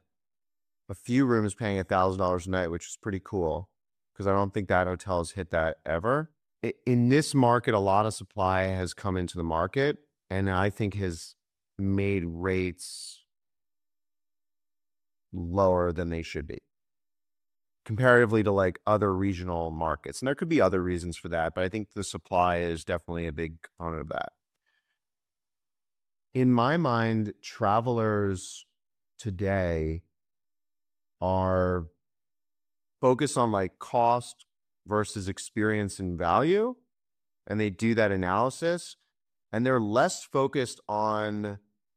a few rooms paying one thousand dollars a night, which is pretty cool, because I don't think that hotel has hit that ever. In this market, a lot of supply has come into the market, and I think has made rates lower than they should be comparatively to like other regional markets. And there could be other reasons for that, but I think the supply is definitely a big component of that. In my mind, travelers today are focused on like cost versus experience and value, and they do that analysis, and they're less focused on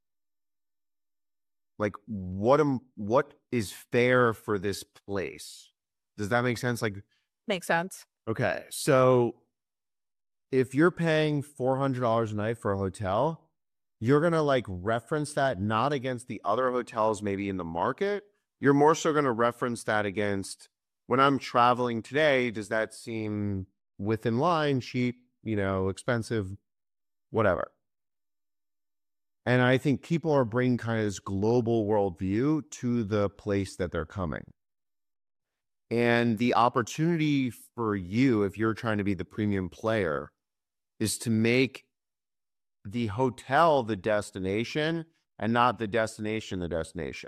like what am what is fair for this place. Does that make sense? Like, Makes sense. okay, so if you're paying four hundred dollars a night for a hotel, you're going to like reference that not against the other hotels maybe in the market. You're more so going to reference that against, when I'm traveling today, does that seem within line, cheap, you know, expensive, whatever. And I think people are bringing kind of this global worldview to the place that they're coming. And the opportunity for you, if you're trying to be the premium player, is to make the hotel the destination and not the destination the destination.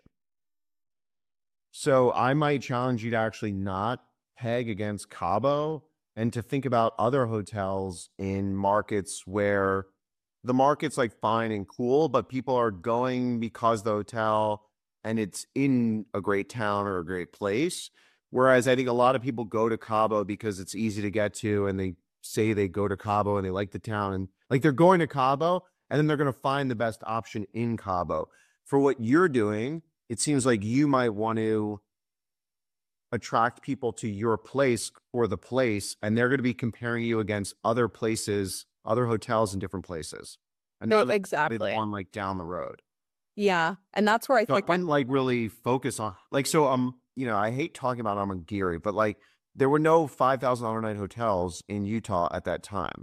So I might challenge you to actually not peg against Cabo and to think about other hotels in markets where the market's like fine and cool, but people are going because the hotel and it's in a great town or a great place. Whereas I think a lot of people go to Cabo because it's easy to get to, and they say they go to Cabo and they like the town, and like they're going to Cabo and then they're going to find the best option in Cabo. For what you're doing, it seems like you might want to attract people to your place for the place, and they're going to be comparing you against other places, other hotels in different places. And No, not exactly. one like down the road. Yeah. And that's where I So I think wouldn't like really focus on like, so um, you know, I hate talking about Amangiri, but like there were no five thousand dollars night hotels in Utah at that time.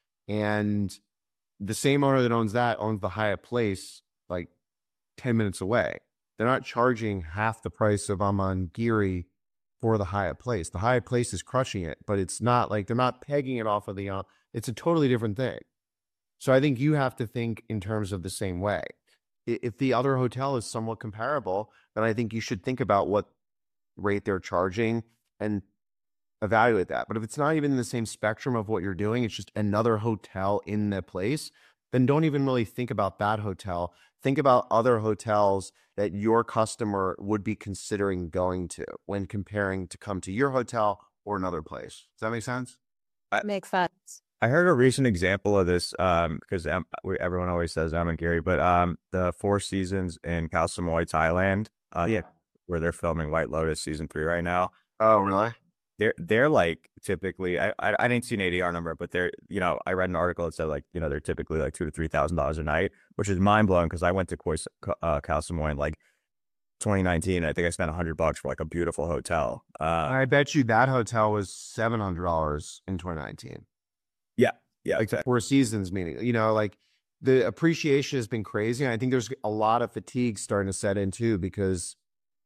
And the same owner that owns that owns the Hyatt Place like ten minutes away. They're not charging half the price of Amangiri for the Hyatt Place. The Hyatt Place is crushing it, but it's not like they're not pegging it off of the, uh, it's a totally different thing. So I think you have to think in terms of the same way. If the other hotel is somewhat comparable, then I think you should think about what rate they're charging and evaluate that. But if it's not even in the same spectrum of what you're doing, it's just another hotel in the place, then don't even really think about that hotel. Think about other hotels that your customer would be considering going to when comparing to come to your hotel or another place. Does that make sense? makes sense. I heard a recent example of this um, because um, we, everyone always says Amangiri, but um, the Four Seasons in Koh Samui, Thailand, uh, Yeah. where they're filming White Lotus season three right now. Oh, really? They're they're like typically, I, I I didn't see an A D R number, but they're, you know, I read an article that said like, you know, they're typically like two to three thousand dollars a night, which is mind blowing because I went to Koh uh, Koh Samui in like twenty nineteen. I think I spent a hundred bucks for like a beautiful hotel. Uh, I bet you that hotel was seven hundred dollars in twenty nineteen. yeah, yeah, exactly. Four Seasons, meaning, you know, like the appreciation has been crazy. And I think there's a lot of fatigue starting to set in too, because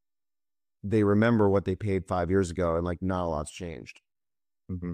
they remember what they paid five years ago and like not a lot's changed. Mm-hmm.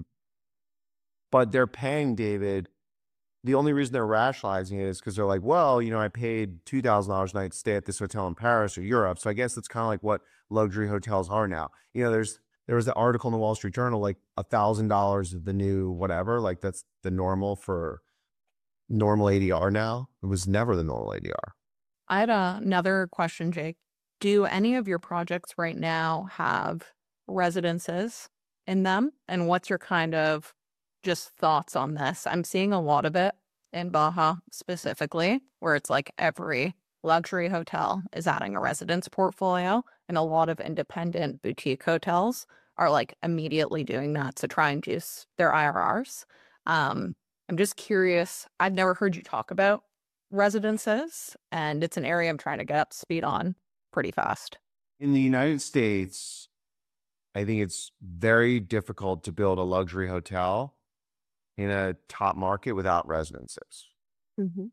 But they're paying, David. The only reason they're rationalizing it is because they're like, well, you know, I paid two thousand dollars a night to stay at this hotel in Paris or Europe. So I guess it's kind of like what luxury hotels are now. You know, there's there was the article in the Wall Street Journal, like a thousand dollars is the new whatever. Like that's the normal for normal A D R now. It was never the normal A D R. I had uh, another question, Jake. Do any of your projects right now have residences in them? And what's your kind of just thoughts on this? I'm seeing a lot of it in Baja specifically, where it's like every luxury hotel is adding a residence portfolio, and a lot of independent boutique hotels are like immediately doing that to try and juice their I R Rs. Um, I'm just curious. I've never heard you talk about residences, and it's an area I'm trying to get up to speed on pretty fast. In the United States, I think it's very difficult to build a luxury hotel in a top market without residences. Mm-hmm.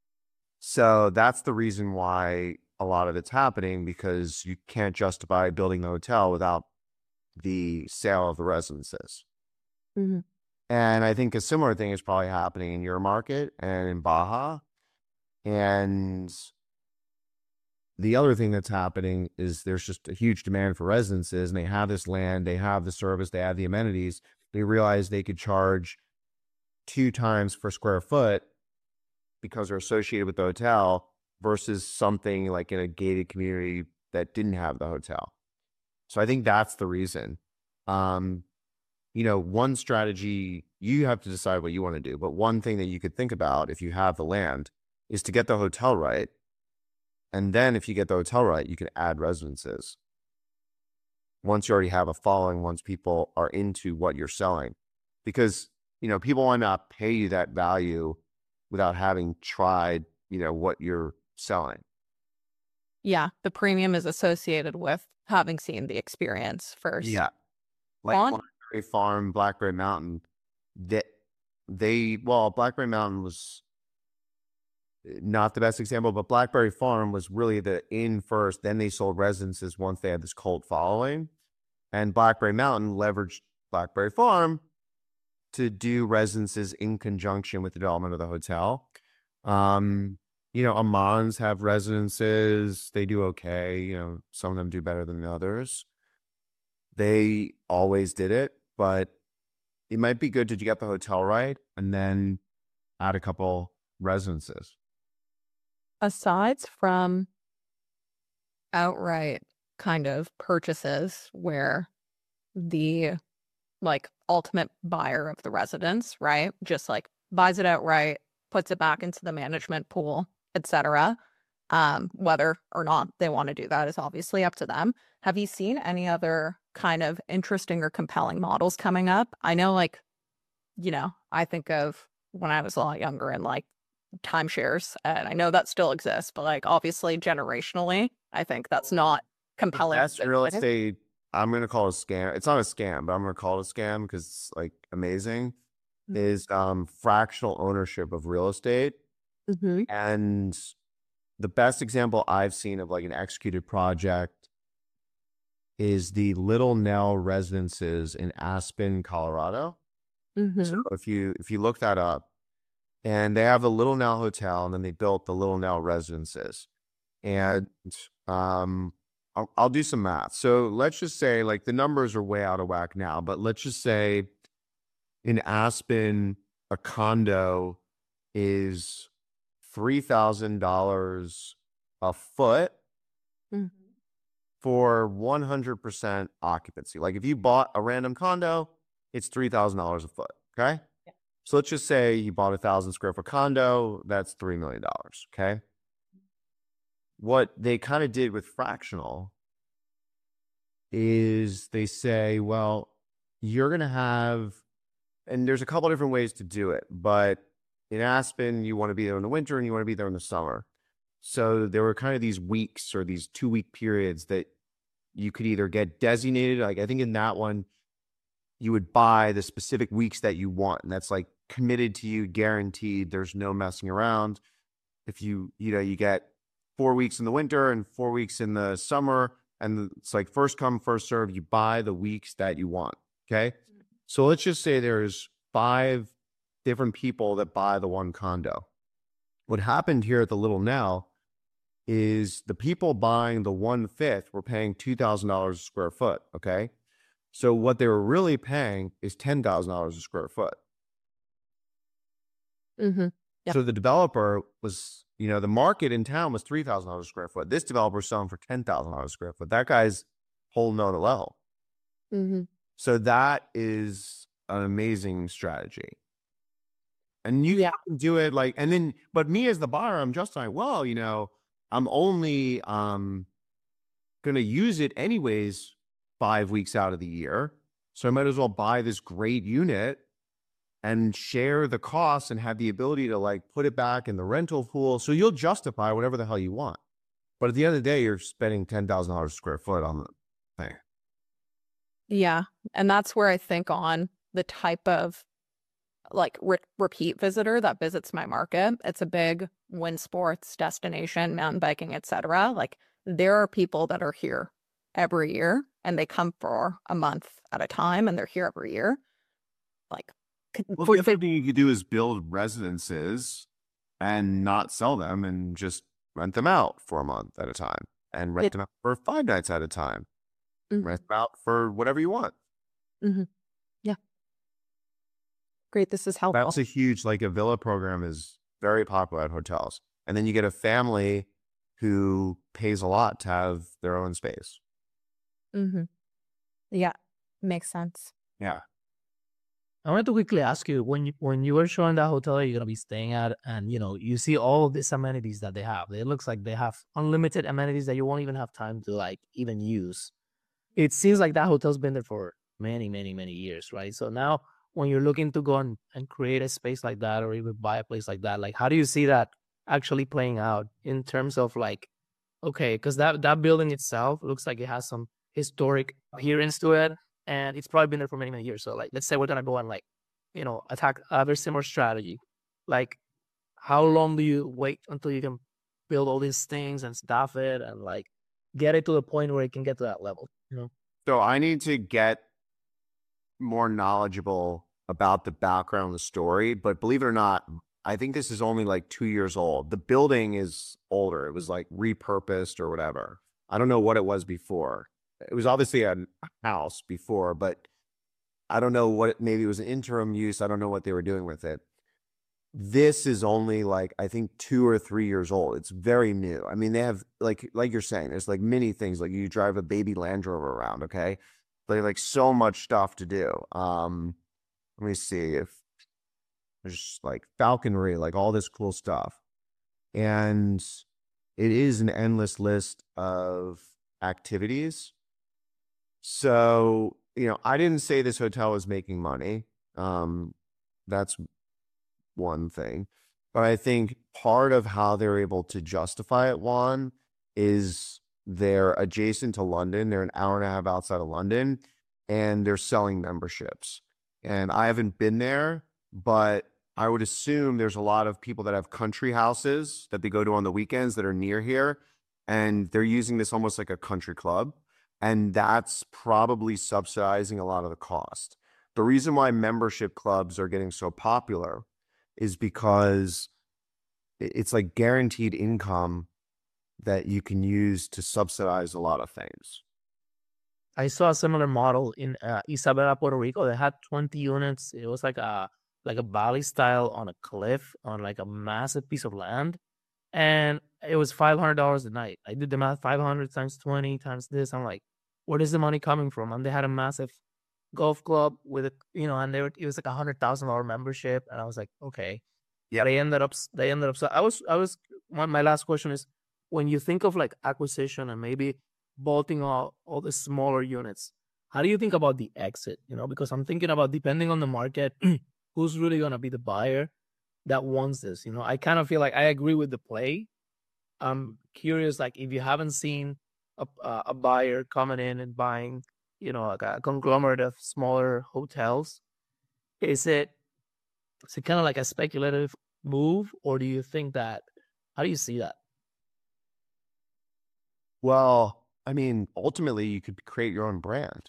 So that's the reason why a lot of it's happening, because you can't justify building the hotel without the sale of the residences. Mm-hmm. And I think a similar thing is probably happening in your market and in Baja. And the other thing that's happening is there's just a huge demand for residences, and they have this land, they have the service, they have the amenities. They realize they could charge two times per square foot because they're associated with the hotel versus something like in a gated community that didn't have the hotel. So I think that's the reason. Um, you know, one strategy, you have to decide what you want to do, but one thing that you could think about if you have the land is to get the hotel right. And then if you get the hotel right, you can add residences. Once you already have a following, once people are into what you're selling, because, you know, people might not pay you that value without having tried, you know, what you're selling. Yeah. The premium is associated with having seen the experience first. Yeah. Like On- Blackberry Farm, Blackberry Mountain, that they, well, Blackberry Mountain was not the best example, but Blackberry Farm was really the in first. Then they sold residences once they had this cult following. And Blackberry Mountain leveraged Blackberry Farm to do residences in conjunction with the development of the hotel. Um, you know, Amans have residences. They do okay. You know, some of them do better than the others. They always did it, but it might be good to get the hotel right and then add a couple residences. Aside from outright kind of purchases where the like ultimate buyer of the residence, right, just like buys it outright, puts it back into the management pool, et cetera. Um, whether or not they want to do that is obviously up to them. Have you seen any other kind of interesting or compelling models coming up? I know, like, you know, I think of when I was a lot younger and like timeshares, and I know that still exists, but like obviously generationally, I think that's not compelling. That's real estate. I'm going to call it a scam. It's not a scam, but I'm going to call it a scam because it's like amazing. Mhm. Is um, fractional ownership of real estate. Mm-hmm. And the best example I've seen of like an executed project is the Little Nell residences in Aspen, Colorado. Mm-hmm. So if you if you look that up, and they have the Little Nell Hotel, and then they built the Little Nell residences. And um, I'll, I'll do some math. So let's just say, like, the numbers are way out of whack now, but let's just say in Aspen, a condo is three thousand dollars a foot Mm-hmm. for one hundred percent occupancy. Like if you bought a random condo, it's three thousand dollars a foot. Okay. Yeah. So let's just say you bought a thousand square foot condo, that's three million dollars. Okay. What they kind of did with fractional is they say, well, you're going to have, and there's a couple different ways to do it, but in Aspen, you want to be there in the winter and you want to be there in the summer. So there were kind of these weeks or these two week periods that you could either get designated. Like I think in that one, you would buy the specific weeks that you want. And that's like committed to you, guaranteed. There's no messing around. If you, you know, you get four weeks in the winter and four weeks in the summer, and it's like first come, first serve, you buy the weeks that you want. Okay. So let's just say there's five different people that buy the one condo. What happened here at the Little Nell is the people buying the one fifth were paying two thousand dollars a square foot. Okay. So what they were really paying is ten thousand dollars a square foot. Mm-hmm. Yeah. So the developer was, you know, the market in town was three thousand dollars a square foot. This developer's selling for ten thousand dollars a square foot. That guy's holding on the level. Mm-hmm. So that is an amazing strategy. And you Yeah. can do it like, and then, but me as the buyer, I'm just like, well, you know, I'm only um going to use it anyways five weeks out of the year. So I might as well buy this great unit and share the costs and have the ability to like put it back in the rental pool. So you'll justify whatever the hell you want. But at the end of the day, you're spending ten thousand dollars a square foot on the thing. Yeah. And that's where I think on the type of like re- repeat visitor that visits my market. It's a big wind sports destination, mountain biking, et cetera. Like there are people that are here every year and they come for a month at a time and they're here every year. Like, c- Well, for- the other thing you could do is build residences and not sell them and just rent them out for a month at a time and rent It- them out for five nights at a time. Mhm. Rent them out for whatever you want. Mhm. Yeah. Great. This is helpful. That's a huge, like a villa program is very popular at hotels. And then you get a family who pays a lot to have their own space. hmm Yeah. Makes sense. Yeah. I wanted to quickly ask you when you when you were showing that hotel that you're gonna be staying at, and you know you see all of these amenities that they have. It looks like they have unlimited amenities that you won't even have time to like even use. It seems like that hotel's been there for many, many, many years, right? So now when you're looking to go and, and create a space like that or even buy a place like that, like how do you see that actually playing out in terms of like, okay, because that that building itself looks like it has some historic appearance to it, and it's probably been there for many, many years. So like, let's say we're gonna go and like, you know, attack a very similar strategy. Like, how long do you wait until you can build all these things and staff it and like get it to the point where it can get to that level? You know. So I need to get more knowledgeable about the background of the story, but believe it or not, I think this is only like two years old. The building is older. It was like repurposed or whatever. I don't know what it was before. It was obviously a house before, but I don't know what, maybe it was an interim use. I don't know what they were doing with it. This is only like, I think two or three years old. It's very new. I mean, they have like, like you're saying, there's like many things, like you drive a baby Land Rover around. Okay. They like so much stuff to do. Um, let me see if there's like falconry, like all this cool stuff. And it is an endless list of activities. So, you know, I didn't say this hotel was making money. Um, that's one thing. But I think part of how they're able to justify it, Juan, is they're adjacent to London. They're an hour and a half outside of London, and they're selling memberships. And I haven't been there, but I would assume there's a lot of people that have country houses that they go to on the weekends that are near here, and they're using this almost like a country club. And that's probably subsidizing a lot of the cost. The reason why membership clubs are getting so popular is because it's like guaranteed income that you can use to subsidize a lot of things. I saw a similar model in uh, Isabela, Puerto Rico. They had twenty units. It was like a like a valley style on a cliff on like a massive piece of land, and it was five hundred dollars a night. I did the math: five hundred times twenty times this. I'm like, where is the money coming from? And they had a massive golf club with a, you know, and they were, it was like a hundred thousand dollar membership, and I was like, okay, yeah. They ended up, they ended up. So I was, I was. My, my last question is, when you think of like acquisition and maybe bolting all all the smaller units, how do you think about the exit? You know, because I'm thinking about depending on the market, who's really gonna be the buyer that wants this. You know, I kind of feel like I agree with the play. I'm curious, like if you haven't seen a uh, a buyer coming in and buying, you know, like a conglomerate of smaller hotels, is it is it kind of like a speculative move, or do you think that? How do you see that? Well, I mean, ultimately, you could create your own brand.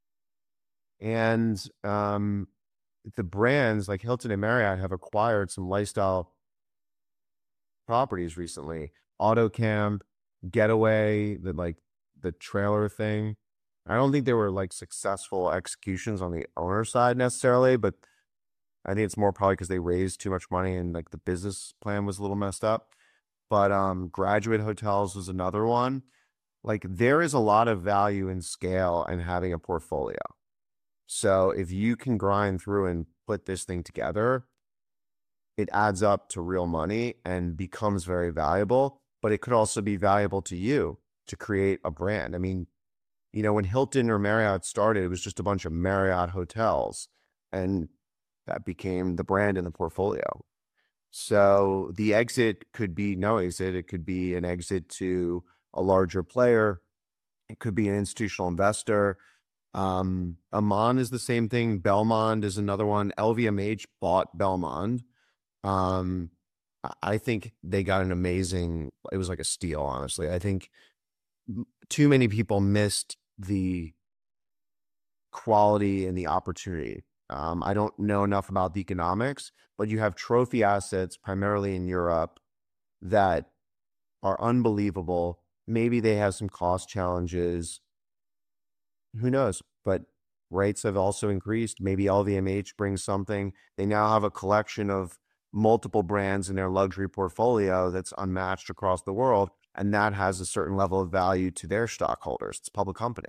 And um, the brands like Hilton and Marriott have acquired some lifestyle properties recently. AutoCamp, Getaway, the like the trailer thing. I don't think they were like successful executions on the owner side necessarily, but I think it's more probably because they raised too much money and like the business plan was a little messed up. But um, Graduate Hotels was another one. Like there is a lot of value in scale and having a portfolio. So if you can grind through and put this thing together, it adds up to real money and becomes very valuable, but it could also be valuable to you to create a brand. I mean, you know, when Hilton or Marriott started, it was just a bunch of Marriott hotels, and that became the brand in the portfolio. So the exit could be no exit. It could be an exit to a larger player. It could be an institutional investor. Um, Aman is the same thing. Belmond is another one. L V M H bought Belmond. Um, I think they got an amazing, it was like a steal, honestly. I think too many people missed the quality and the opportunity. Um, I don't know enough about the economics, but you have trophy assets primarily in Europe that are unbelievable. Maybe they have some cost challenges. Who knows? But rates have also increased. Maybe L V M H brings something. They now have a collection of multiple brands in their luxury portfolio that's unmatched across the world. And that has a certain level of value to their stockholders. It's a public company.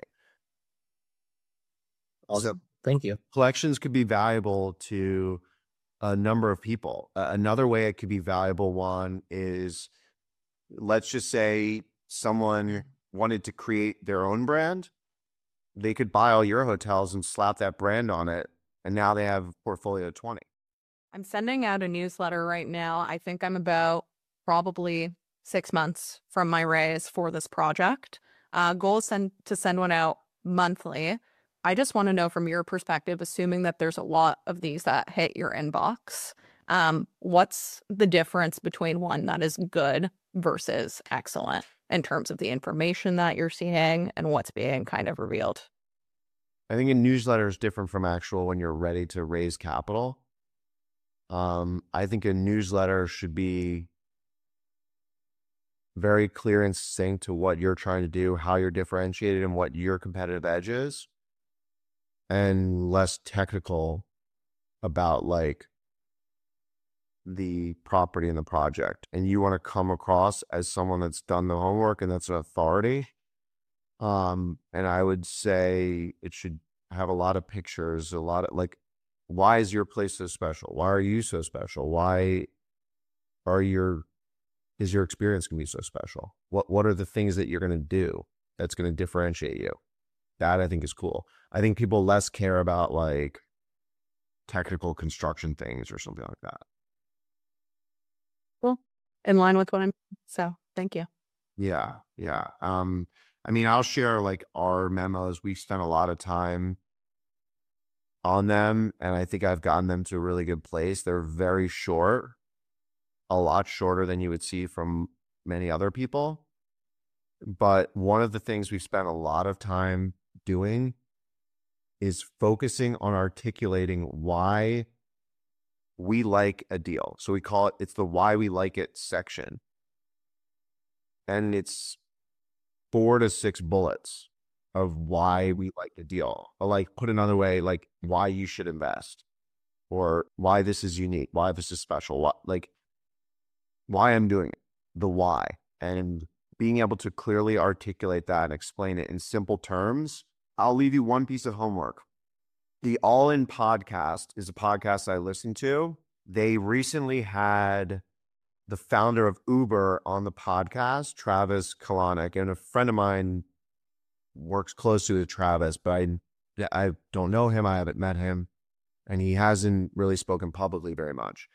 Also, Thank you. collections could be valuable to a number of people. Uh, another way it could be valuable, one, is let's just say someone wanted to create their own brand. They could buy all your hotels and slap that brand on it. And now they have a portfolio of twenty. I'm sending out a newsletter right now. I think I'm about probably six months from my raise for this project. Uh, goal is send, to send one out monthly. I just want to know from your perspective, assuming that there's a lot of these that hit your inbox, um, what's the difference between one that is good versus excellent in terms of the information that you're seeing and what's being kind of revealed? I think a newsletter is different from actual when you're ready to raise capital. Um, I think a newsletter should be very clear and succinct to what you're trying to do, how you're differentiated, and what your competitive edge is, and less technical about like the property and the project. And you want to come across as someone that's done the homework and that's an authority. Um, and I would say it should have a lot of pictures, a lot of like, why is your place so special? Why are you so special? Why are your, is your experience going to be so special? What, what are the things that you're going to do that's going to differentiate you? That I think is cool. I think people less care about like technical construction things or something like that. Cool. In line with what I'm, so thank you. Yeah. Yeah. Um, I mean, I'll share like our memos. We spent a lot of time on them, and I think I've gotten them to a really good place. They're very short, a lot shorter than you would see from many other people. But one of the things we've spent a lot of time doing is focusing on articulating why we like a deal. So we call it, it's the why we like it section. And it's four to six bullets of why we like the deal. Or like put another way, like why you should invest, or why this is unique, why this is special, what, like why I'm doing it, the why. And being able to clearly articulate that and explain it in simple terms. I'll leave you one piece of homework. The All In podcast is a podcast I listen to. They recently had the founder of Uber on the podcast, Travis Kalanick, and a friend of mine works closely with Travis, but I, I don't know him. I haven't met him, and he hasn't really spoken publicly very much.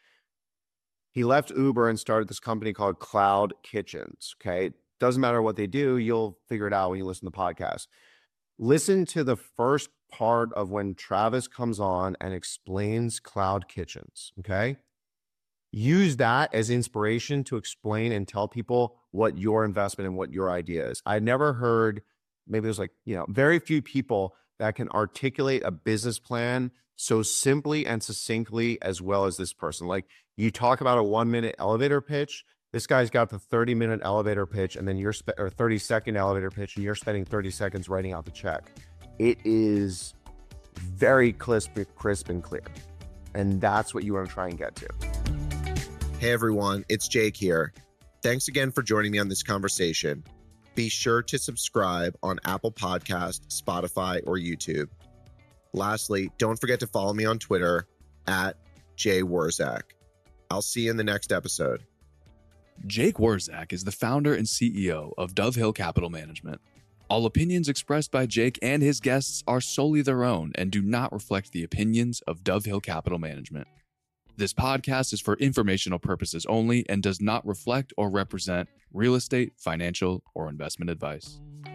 He left Uber and started this company called Cloud Kitchens. Okay. Doesn't matter what they do. You'll figure it out when you listen to the podcast. Listen to the first part of when Travis comes on and explains Cloud Kitchens. Okay. Use that as inspiration to explain and tell people what your investment and what your idea is. I never heard, maybe there's like, you know, very few people that can articulate a business plan so simply and succinctly as well as this person. Like you talk about a one minute elevator pitch. This guy's got the thirty minute elevator pitch, and then you're spe- or thirty second elevator pitch, and you're spending thirty seconds writing out the check. It is very crisp, crisp and clear. And that's what you want to try and get to. Hey everyone, it's Jake here. Thanks again for joining me on this conversation. Be sure to subscribe on Apple Podcasts, Spotify, or YouTube. Lastly, don't forget to follow me on Twitter at Jay Wurzak. I'll see you in the next episode. Jake Wurzak is the founder and C E O of Dove Hill Capital Management. All opinions expressed by Jake and his guests are solely their own and do not reflect the opinions of Dove Hill Capital Management. This podcast is for informational purposes only and does not reflect or represent real estate, financial, or investment advice.